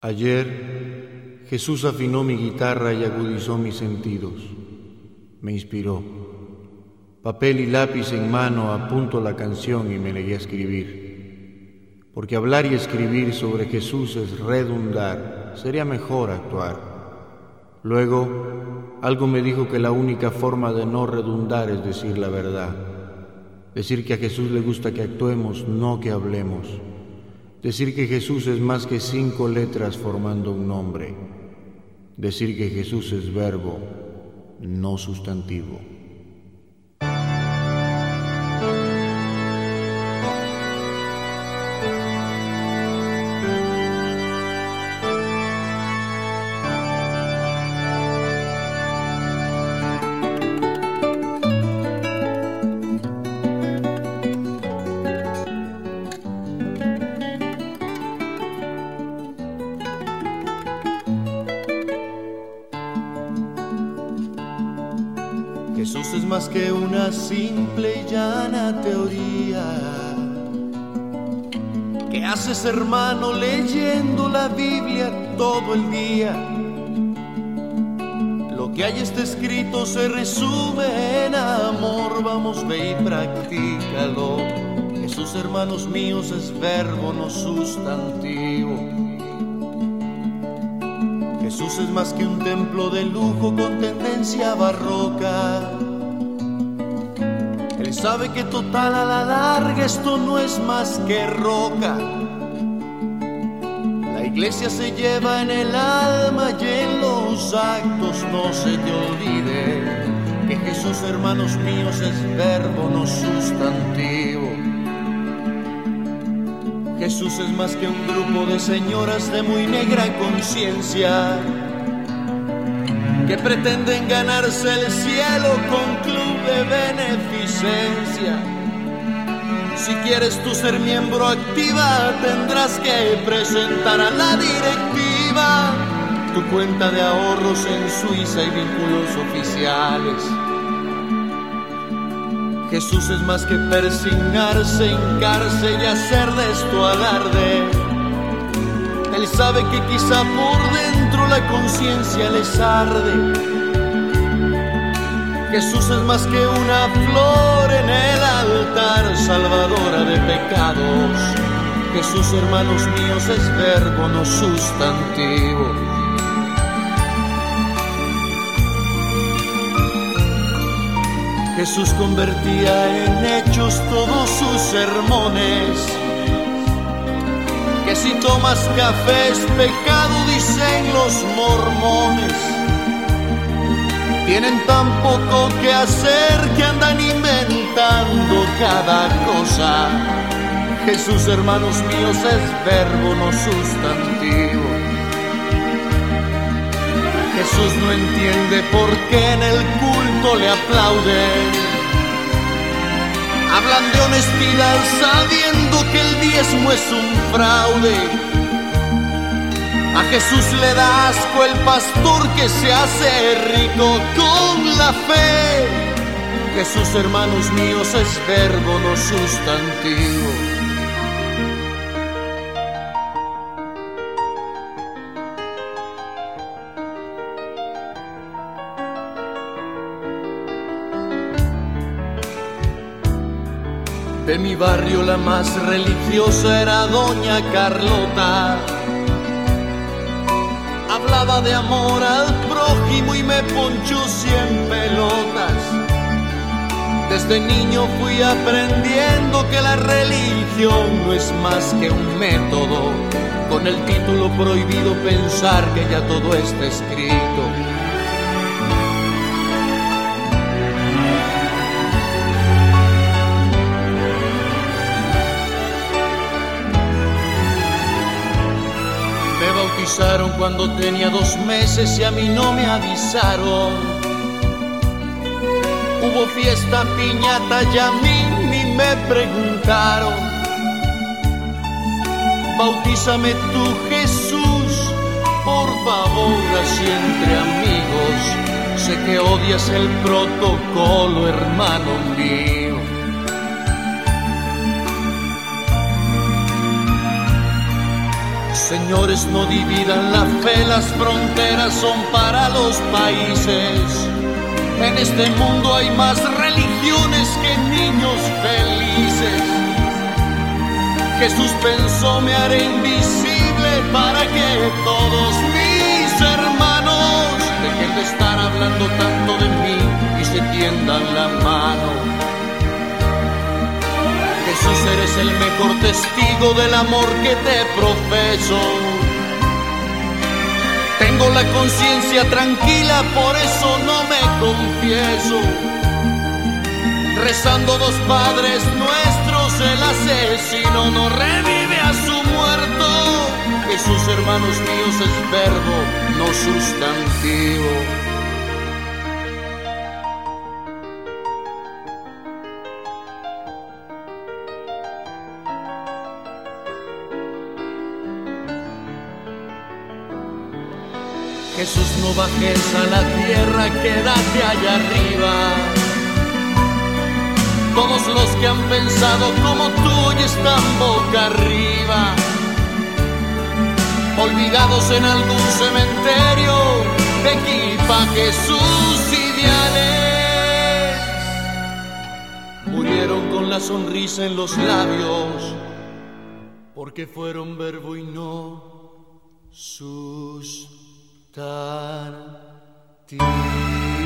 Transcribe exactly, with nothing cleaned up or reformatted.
Ayer Jesús afinó mi guitarra y agudizó mis sentidos. Me inspiró. Papel y lápiz en mano apunto la canción y me negué a escribir. Porque hablar y escribir sobre Jesús es redundar, sería mejor actuar. Luego, algo me dijo que la única forma de no redundar es decir la verdad. Decir que a Jesús le gusta que actuemos, no que hablemos. Decir que Jesús es más que cinco letras formando un nombre. Decir que Jesús es verbo, no sustantivo. Jesús es más que una simple y llana teoría que haces, hermano, leyendo la Biblia todo el día. Lo que ahí está escrito se resume en amor. Vamos, ve y practícalo. Jesús, hermanos míos, es verbo, no sustantivo. Jesús es más que un templo de lujo con tendencia barroca. Él sabe que total a la larga esto no es más que roca. La iglesia se lleva en el alma y en los actos. No se te olvide que Jesús, hermanos míos, es verbo, no sustantivo. Jesús es más que un grupo de señoras de muy negra conciencia que pretenden ganarse el cielo con club de beneficencia. Si quieres tú ser miembro activa, tendrás que presentar a la directiva tu cuenta de ahorros en Suiza y vínculos oficiales. Jesús es más que persignarse, hincarse y hacer de esto alarde. Él sabe que quizá por dentro la conciencia les arde. Jesús es más que una flor en el altar, salvadora de pecados. Jesús, hermanos míos, es verbo, no sustantivo. Jesús convertía en hechos todos sus sermones. Que si tomas café es pecado, dicen los mormones. Tienen tan poco que hacer que andan inventando cada cosa. Jesús, hermanos míos, es verbo, no sustantivo. Jesús no entiende por qué en el culto le aplauden. Hablan de honestidad sabiendo que el diezmo es un fraude. A Jesús le da asco el pastor que se hace rico con la fe. Jesús, hermanos míos, es verbo, no sustantivo. De mi barrio la más religiosa era doña Carlota. Hablaba de amor al prójimo y me ponchó cien pelotas. Desde niño fui aprendiendo que la religión no es más que un método. Con el título prohibido pensar que ya todo está escrito. Me bautizaron cuando tenía dos meses y a mí no me avisaron. Hubo fiesta, piñata y a mí ni me preguntaron. Bautízame tú, Jesús, por favor, así entre amigos. Sé que odias el protocolo, hermano mío. Señores, no dividan la fe, las fronteras son para los países. En este mundo hay más religiones que niños felices. Jesús pensó, me haré invisible para que todos mis hermanos dejen de estar hablando tanto de mí y se tiendan la mano. Jesús, eres el mejor testigo del amor que te profeso. Tengo la conciencia tranquila, por eso no me confieso. Rezando dos padres nuestros, el asesino no revive a su muerto. Jesús, hermanos míos, es verbo, no sustantivo. Jesús, no bajes a la tierra, quédate allá arriba. Todos los que han pensado como tú hoy están boca arriba, olvidados en algún cementerio de equipajes sus ideales. Murieron con la sonrisa en los labios, porque fueron verbo y no sustantivo.